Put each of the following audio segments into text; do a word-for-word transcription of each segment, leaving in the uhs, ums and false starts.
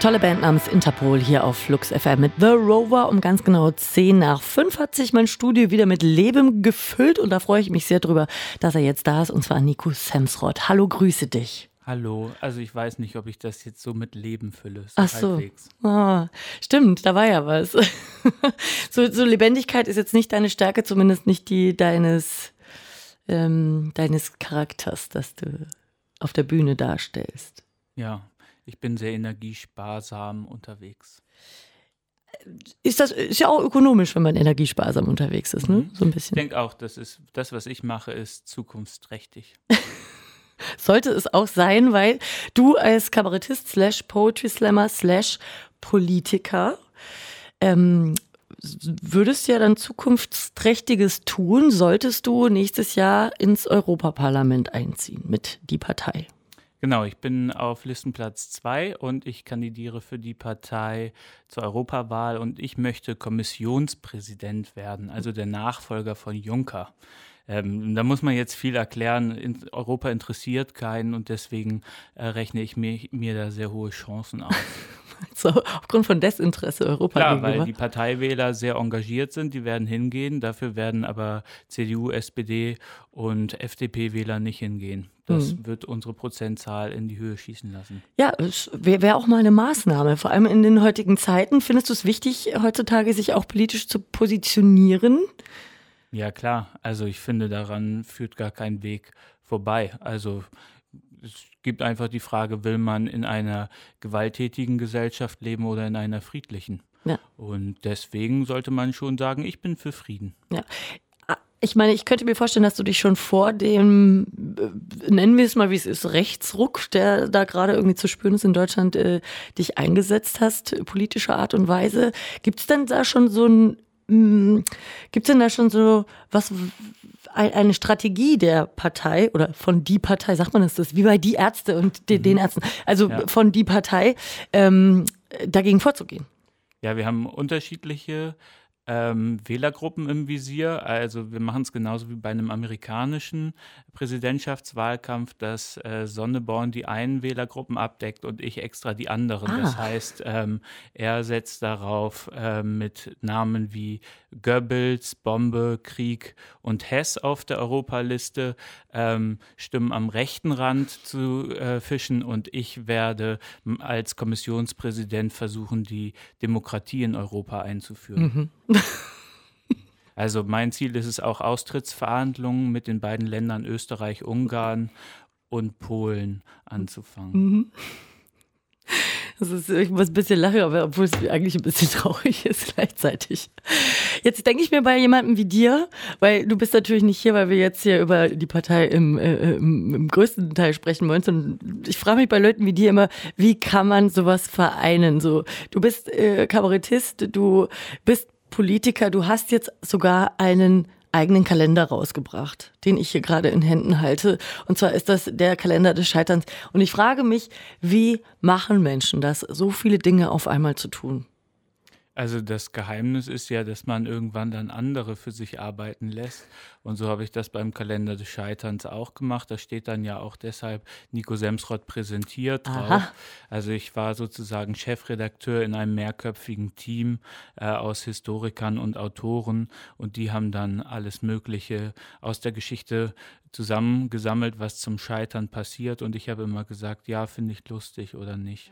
Tolle Band namens Interpol hier auf Flux F M mit The Rover. Um ganz genau zehn nach fünf hat sich mein Studio wieder mit Leben gefüllt und da freue ich mich sehr drüber, dass er jetzt da ist, und zwar Nico Semsrott. Hallo, grüße dich. Hallo, also ich weiß nicht, ob ich das jetzt so mit Leben fülle. So Ach so, oh, stimmt, da war ja was. so, so Lebendigkeit ist jetzt nicht deine Stärke, zumindest nicht die deines, ähm, deines Charakters, das du auf der Bühne darstellst. Ja. Ich bin sehr energiesparsam unterwegs. Ist das ist ja auch ökonomisch, wenn man energiesparsam unterwegs ist, ne? So ein bisschen. Ich denke auch, das ist das, was ich mache, ist zukunftsträchtig. Sollte es auch sein, weil du als Kabarettist slash Poetry Slammer slash Politiker ähm, würdest ja dann Zukunftsträchtiges tun, solltest du nächstes Jahr ins Europaparlament einziehen mit die Partei. Genau, ich bin auf Listenplatz zwei und ich kandidiere für die Partei zur Europawahl und ich möchte Kommissionspräsident werden, also der Nachfolger von Juncker. Ähm, da muss man jetzt viel erklären. In Europa interessiert keinen und deswegen äh, rechne ich mir, mir da sehr hohe Chancen auf. So, aufgrund von Desinteresse Europa Klar, gegenüber. weil die Parteiwähler sehr engagiert sind, die werden hingehen. Dafür werden aber C D U, S P D und F D P-Wähler nicht hingehen. Das mhm. wird unsere Prozentzahl in die Höhe schießen lassen. Ja, es wäre wär auch mal eine Maßnahme. Vor allem in den heutigen Zeiten. Findest du es wichtig, heutzutage sich auch politisch zu positionieren? Ja, klar. Also ich finde, daran führt gar kein Weg vorbei. Also es gibt einfach die Frage, will man in einer gewalttätigen Gesellschaft leben oder in einer friedlichen? Ja. Und deswegen sollte man schon sagen, ich bin für Frieden. Ja. Ich meine, ich könnte mir vorstellen, dass du dich schon vor dem, nennen wir es mal wie es ist, Rechtsruck, der da gerade irgendwie zu spüren ist in Deutschland, äh, dich eingesetzt hast, politischer Art und Weise. Gibt es denn da schon so ein, mh, gibt es denn da schon so was, eine Strategie der Partei oder von die Partei, sagt man das, das wie bei die Ärzte und de, mhm. den Ärzten, also ja. von die Partei, ähm, dagegen vorzugehen? Ja, wir haben unterschiedliche Ähm, Wählergruppen im Visier. Also wir machen es genauso wie bei einem amerikanischen Präsidentschaftswahlkampf, dass äh, Sonneborn die einen Wählergruppen abdeckt und ich extra die anderen. Ah. Das heißt, ähm, er setzt darauf äh, mit Namen wie Goebbels, Bombe, Krieg und Hess auf der Europaliste, ähm, Stimmen am rechten Rand zu äh, fischen und ich werde m- als Kommissionspräsident versuchen, die Demokratie in Europa einzuführen. Mhm. Also mein Ziel ist es auch, Austrittsverhandlungen mit den beiden Ländern Österreich, Ungarn und Polen anzufangen. Mhm. Das ist, ich muss ein bisschen lachen, aber obwohl es eigentlich ein bisschen traurig ist gleichzeitig. Jetzt denke ich mir bei jemandem wie dir, weil du bist natürlich nicht hier, weil wir jetzt hier über die Partei im, äh, im, im größten Teil sprechen wollen, sondern ich frage mich bei Leuten wie dir immer, wie kann man sowas vereinen? So, du bist äh, Kabarettist, du bist Politiker, du hast jetzt sogar einen eigenen Kalender rausgebracht, den ich hier gerade in Händen halte. Und zwar ist das der Kalender des Scheiterns. Und ich frage mich, wie machen Menschen das, so viele Dinge auf einmal zu tun? Also das Geheimnis ist ja, dass man irgendwann dann andere für sich arbeiten lässt. Und so habe ich das beim Kalender des Scheiterns auch gemacht. Da steht dann ja auch deshalb Nico Semsrott präsentiert drauf. Aha. Also ich war sozusagen Chefredakteur in einem mehrköpfigen Team äh, aus Historikern und Autoren. Und die haben dann alles Mögliche aus der Geschichte zusammengesammelt, was zum Scheitern passiert. Und ich habe immer gesagt, ja, finde ich lustig oder nicht.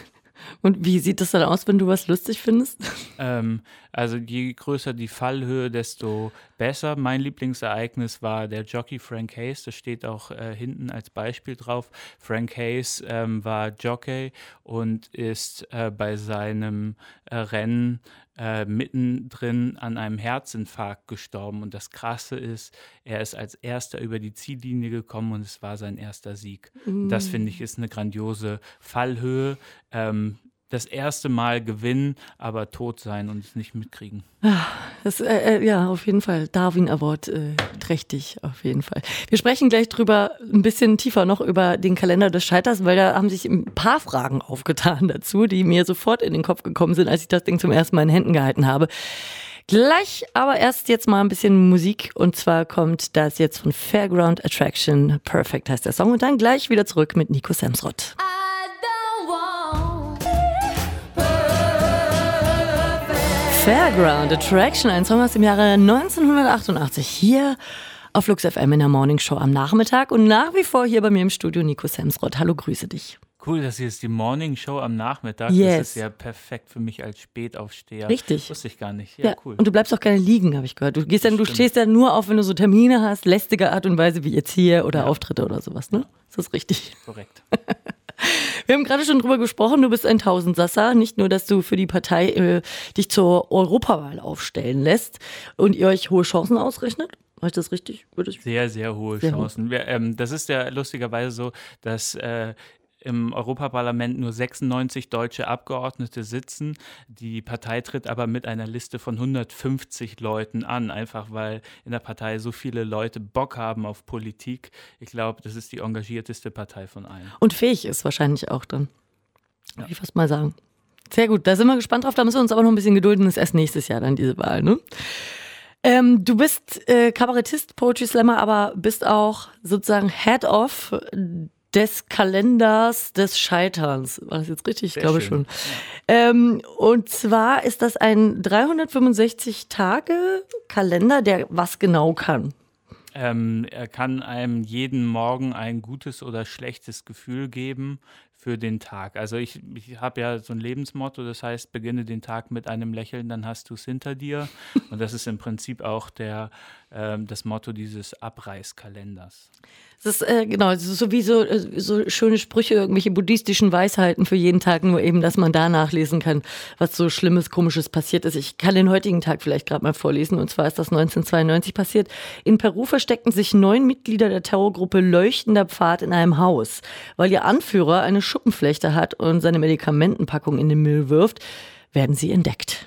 Und wie sieht das dann aus, wenn du was lustig findest? Ähm, also je größer die Fallhöhe, desto besser. Mein Lieblingsereignis war der Jockey Frank Hayes. Das steht auch äh, hinten als Beispiel drauf. Frank Hayes ähm, war Jockey und ist äh, bei seinem äh, Rennen äh, mittendrin an einem Herzinfarkt gestorben. Und das Krasse ist, er ist als Erster über die Ziellinie gekommen und es war sein erster Sieg. Mm. Das, finde ich, ist eine grandiose Fallhöhe. Ähm, das erste Mal gewinnen, aber tot sein und es nicht mitkriegen. Das, äh, ja, auf jeden Fall. Darwin Award äh, trächtig, auf jeden Fall. Wir sprechen gleich drüber, ein bisschen tiefer noch über den Kalender des Scheiterns, weil da haben sich ein paar Fragen aufgetan dazu, die mir sofort in den Kopf gekommen sind, als ich das Ding zum ersten Mal in Händen gehalten habe. Gleich, aber erst jetzt mal ein bisschen Musik, und zwar kommt das jetzt von Fairground Attraction. Perfect heißt der Song, und dann gleich wieder zurück mit Nico Semsrott. I don't want Fairground Attraction, ein Song aus dem Jahre neunzehnhundertachtundachtzig, hier auf Flux F M in der Morning Show am Nachmittag und nach wie vor hier bei mir im Studio Nico Semsrott. Hallo, grüße dich. Cool, das hier ist die Morning Show am Nachmittag. Yes. Das ist ja perfekt für mich als Spätaufsteher. Richtig. Wusste ich gar nicht. Ja, ja, cool. Und du bleibst auch gerne liegen, habe ich gehört. Du gehst dann, du stehst ja nur auf, wenn du so Termine hast, lästige Art und Weise wie jetzt hier oder ja. Auftritte oder sowas, ne? Ja. Ist das richtig? Korrekt. Wir haben gerade schon drüber gesprochen, du bist ein Tausendsasser. Nicht nur, dass du für die Partei äh, dich zur Europawahl aufstellen lässt und ihr euch hohe Chancen ausrechnet. Habe ich das richtig? Würde ich sehr, sehr hohe sehr Chancen. Hoch. Wir, ähm, das ist ja lustigerweise so, dass äh, im Europaparlament nur sechsundneunzig deutsche Abgeordnete sitzen. Die Partei tritt aber mit einer Liste von hundertfünfzig Leuten an, einfach weil in der Partei so viele Leute Bock haben auf Politik. Ich glaube, das ist die engagierteste Partei von allen. Und fähig ist wahrscheinlich auch dann, würde ja. ich fast mal sagen. Sehr gut, da sind wir gespannt drauf. Da müssen wir uns aber noch ein bisschen gedulden. Das ist erst nächstes Jahr dann diese Wahl, ne? Ähm, du bist äh, Kabarettist, Poetry Slammer, aber bist auch sozusagen Head of des Kalenders des Scheiterns. War das jetzt richtig? Ich Sehr glaube schön. schon. Ja. Ähm, und zwar ist das ein dreihundertfünfundsechzig Tage Kalender, der was genau kann? Ähm, er kann einem jeden Morgen ein gutes oder schlechtes Gefühl geben für den Tag. Also ich, ich habe ja so ein Lebensmotto, das heißt, beginne den Tag mit einem Lächeln, dann hast du es hinter dir. Und das ist im Prinzip auch der, äh, das Motto dieses Abreißkalenders. Das ist äh, genau, das ist so wie so, so schöne Sprüche, irgendwelche buddhistischen Weisheiten für jeden Tag, nur eben, dass man da nachlesen kann, was so Schlimmes, Komisches passiert ist. Ich kann den heutigen Tag vielleicht gerade mal vorlesen, und zwar ist das neunzehnhundertzweiundneunzig passiert. In Peru versteckten sich neun Mitglieder der Terrorgruppe Leuchtender Pfad in einem Haus, weil ihr Anführer eine Schuppenflechte hat und seine Medikamentenpackung in den Müll wirft, werden sie entdeckt.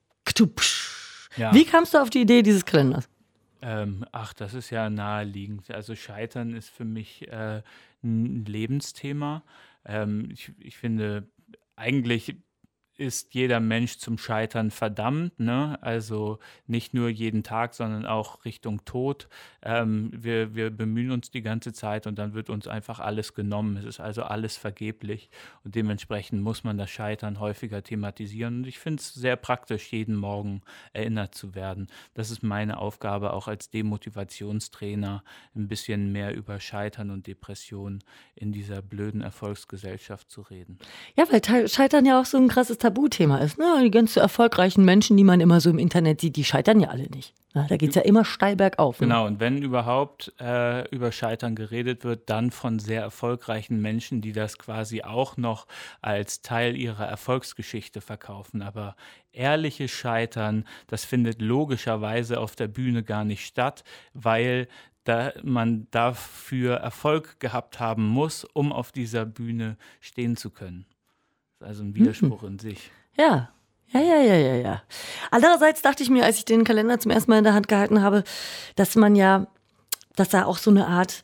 Ja. Wie kamst du auf die Idee dieses Kalenders? Ähm, ach, das ist ja naheliegend. Also Scheitern ist für mich äh, ein Lebensthema. Ähm, ich, ich finde, eigentlich ist jeder Mensch zum Scheitern verdammt, ne? Also nicht nur jeden Tag, sondern auch Richtung Tod. Ähm, wir, wir bemühen uns die ganze Zeit und dann wird uns einfach alles genommen. Es ist also alles vergeblich und dementsprechend muss man das Scheitern häufiger thematisieren. Und ich finde es sehr praktisch, jeden Morgen erinnert zu werden. Das ist meine Aufgabe auch als Demotivationstrainer, ein bisschen mehr über Scheitern und Depression in dieser blöden Erfolgsgesellschaft zu reden. Ja, weil Scheitern ja auch so ein krasses Tabuthema ist. Ne? Die ganz erfolgreichen Menschen, die man immer so im Internet sieht, die scheitern ja alle nicht. Ja, da geht es ja immer steil bergauf. Ne? Genau, und wenn überhaupt äh, über Scheitern geredet wird, dann von sehr erfolgreichen Menschen, die das quasi auch noch als Teil ihrer Erfolgsgeschichte verkaufen. Aber ehrliches Scheitern, das findet logischerweise auf der Bühne gar nicht statt, weil da man dafür Erfolg gehabt haben muss, um auf dieser Bühne stehen zu können. Also ein Widerspruch mhm. in sich. Ja, ja, ja, ja, ja, ja. Andererseits dachte ich mir, als ich den Kalender zum ersten Mal in der Hand gehalten habe, dass man ja, dass da auch so eine Art,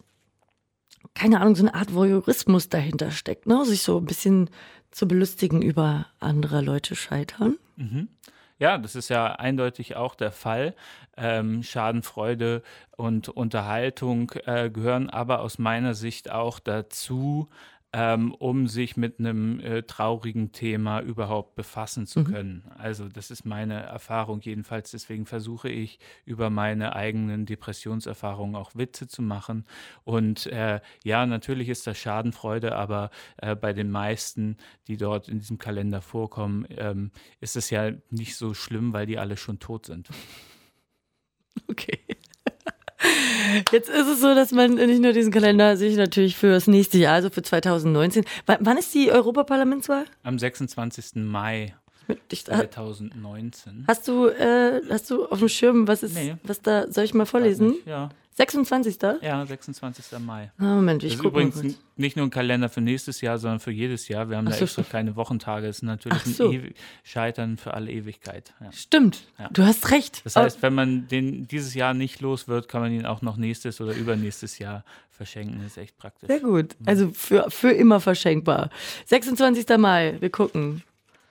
keine Ahnung, so eine Art Voyeurismus dahinter steckt, ne? Sich so ein bisschen zu belustigen über andere Leute scheitern. Mhm. Ja, das ist ja eindeutig auch der Fall. Ähm, Schadenfreude und Unterhaltung äh, gehören aber aus meiner Sicht auch dazu, Ähm, um sich mit einem äh, traurigen Thema überhaupt befassen zu können. Mhm. Also das ist meine Erfahrung jedenfalls. Deswegen versuche ich, über meine eigenen Depressionserfahrungen auch Witze zu machen. Und äh, ja, natürlich ist das Schadenfreude, aber äh, bei den meisten, die dort in diesem Kalender vorkommen, ähm, ist es ja nicht so schlimm, weil die alle schon tot sind. Okay. Jetzt ist es so, dass man nicht nur diesen Kalender sich natürlich für das nächste Jahr, also für zweitausendneunzehn. W- wann ist die Europaparlamentswahl? Am sechsundzwanzigsten Mai zweitausendneunzehn. Hast du, äh, hast du auf dem Schirm, was ist, nee. was da, soll ich mal vorlesen? Ja. sechsundzwanzigsten Ja, sechsundzwanzigsten Mai. Oh, Moment, ich das ist guck übrigens mal kurz. Nicht nur ein Kalender für nächstes Jahr, sondern für jedes Jahr. Wir haben Ach da so, extra keine Wochentage. Es ist natürlich so. ein Ewi- Scheitern für alle Ewigkeit. Ja. Stimmt, ja. du hast recht. Das heißt, wenn man den dieses Jahr nicht los wird, kann man ihn auch noch nächstes oder übernächstes Jahr verschenken. Das ist echt praktisch. Sehr gut. Also für, für immer verschenkbar. sechsundzwanzigsten Mai, wir gucken.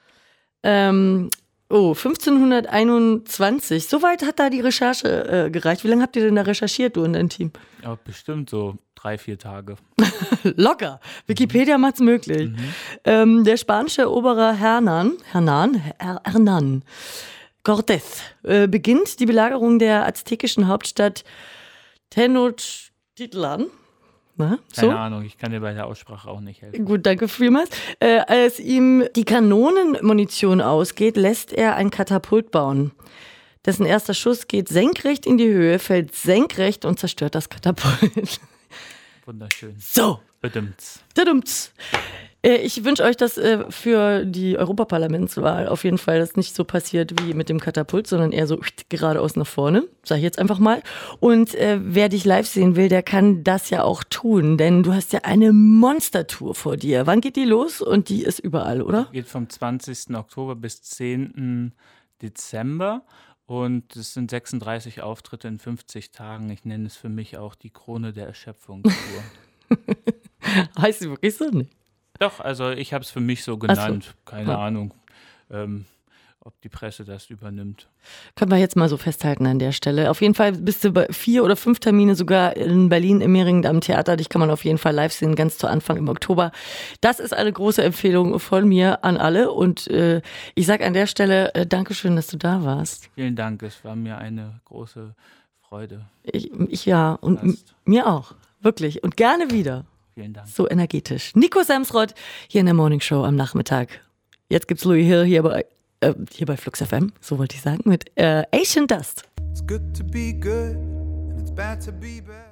Ähm, oh, fünfzehnhunderteinundzwanzig. Soweit hat da die Recherche äh, gereicht. Wie lange habt ihr denn da recherchiert, du und dein Team? Ja, bestimmt so drei, vier Tage. Locker. Wikipedia mhm. macht's möglich. Mhm. Ähm, der spanische Eroberer Hernán, Hernán, Her- Hernán Cortés äh, beginnt die Belagerung der aztekischen Hauptstadt Tenochtitlan. Na, so? Keine Ahnung, ich kann dir bei der Aussprache auch nicht helfen. Gut, danke vielmals. Äh, als ihm die Kanonenmunition ausgeht, lässt er ein Katapult bauen. Dessen erster Schuss geht senkrecht in die Höhe, fällt senkrecht und zerstört das Katapult. Wunderschön. So. Bedimmt. Tadumts. Äh, ich wünsche euch, dass äh, für die Europaparlamentswahl auf jeden Fall das nicht so passiert wie mit dem Katapult, sondern eher so geradeaus nach vorne, sage ich jetzt einfach mal. Und äh, wer dich live sehen will, der kann das ja auch tun, denn du hast ja eine Monstertour vor dir. Wann geht die los? Und die ist überall, oder? Geht vom zwanzigsten Oktober bis zehnten Dezember. Und es sind sechsunddreißig Auftritte in fünfzig Tagen. Ich nenne es für mich auch die Krone der Erschöpfung-Tour. Heißt sie wirklich so? Nee. Doch, also ich habe es für mich so genannt. So. Keine Ja. Ahnung, ähm, ob die Presse das übernimmt. Können wir jetzt mal so festhalten an der Stelle. Auf jeden Fall bist du bei vier oder fünf Termine sogar in Berlin im Mehringen am Theater. Dich kann man auf jeden Fall live sehen, ganz zu Anfang im Oktober. Das ist eine große Empfehlung von mir an alle. Und äh, ich sage an der Stelle äh, Dankeschön, dass du da warst. Vielen Dank, es war mir eine große Freude. Ich, ich ja, und m- mir auch. Wirklich. Und gerne wieder. Vielen Dank. So energetisch. Nico Semsrott hier in der Morning Show am Nachmittag. Jetzt gibt's Louis Hill hier bei, äh, hier bei Flux F M, so wollte ich sagen, mit äh, Asian Dust. It's good to be good and it's bad to be bad.